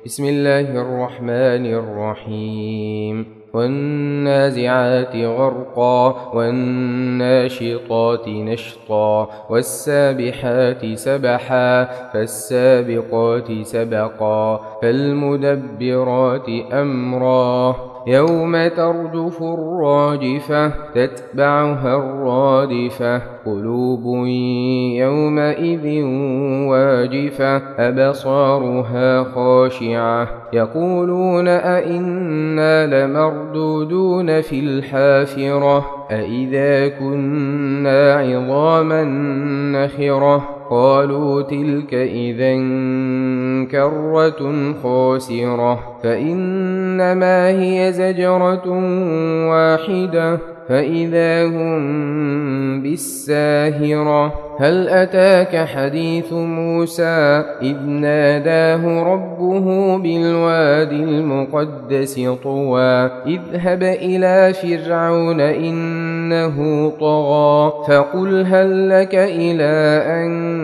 بسم الله الرحمن الرحيم والنازعات غرقا والناشطات نشطا والسابحات سبحا فالسابقات سبقا فالمدبرات أمرا يوم ترجف الراجفة تتبعها الرادفة قلوب يومئذ واجفة أبصارها خاشعة يقولون أئنا لمردودون في الحافرة أئذا كنا عظاما نخرة قالوا تلك إذا كرة خاسرة فإنما هي زجرة واحدة فإذا هم بالساهرة هل أتاك حديث موسى إذ ناداه ربه بالوادي المقدس طوى اذهب إلى فرعون إنه طغى فقل هل لك إلى أن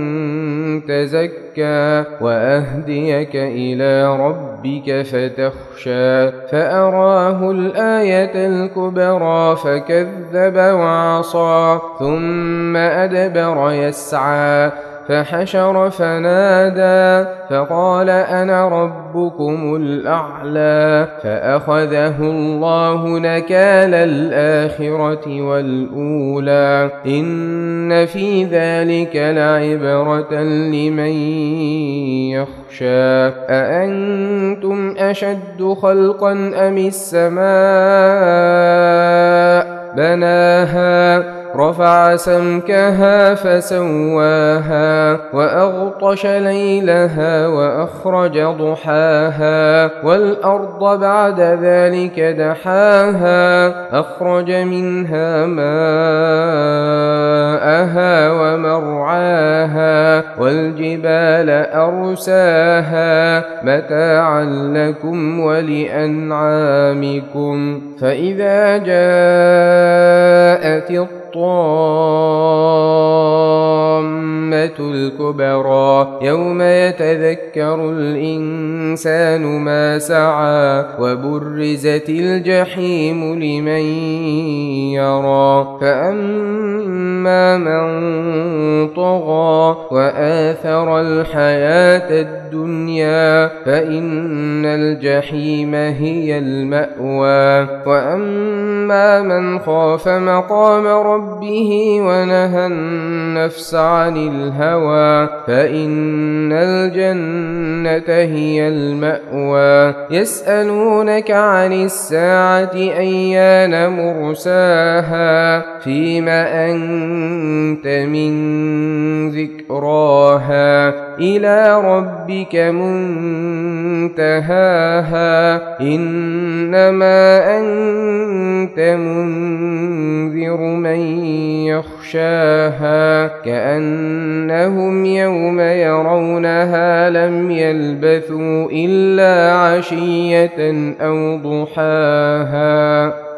تزكى وأهديك إلى ربك فتخشى فأراه الآية الكبرى فكذب وعصى ثم أدبر يسعى فحشر فنادى فقال أنا ربكم الأعلى فأخذه الله نكال الآخرة والأولى إن في ذلك لعبرة لمن يخشى أأنتم أشد خلقا أم السماء بناها رفع سمكها فسواها وأغطش ليلها وأخرج ضحاها والأرض بعد ذلك دحاها أخرج منها ماءها ومرعاها والجبال أرساها متاعا لكم ولأنعامكم فإذا جاءت الطامة الكبرى يوم يتذكر الإنسان ما سعى وبرزت الجحيم لمن يرى فأما من طغى وآثر الحياة الدنيا فإن الجحيم هي المأوى وأما من خاف مقام ربه ونهى النفس عن الهوى فإن الجنة هي المأوى يسألونك عن الساعة أيان مرساها فيما أنت من ذكراها إلى ربك منتهاها إنما أنت منذر من يخشاها كأنهم يوم يرونها لم يلبثوا إلا عشية أو ضحاها